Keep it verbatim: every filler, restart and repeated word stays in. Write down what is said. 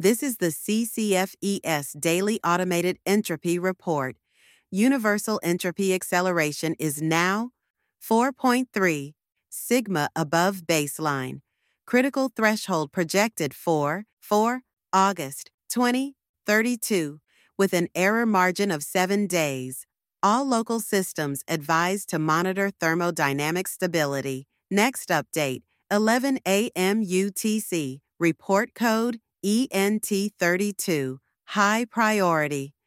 This is the C C F E S Daily Automated Entropy Report. Universal entropy acceleration is now four point three sigma above baseline. Critical threshold projected for for August twenty thirty-two with an error margin of seven days. All local systems advised to monitor thermodynamic stability. Next update, eleven a m U T C. Report code E N T thirty-two. High priority.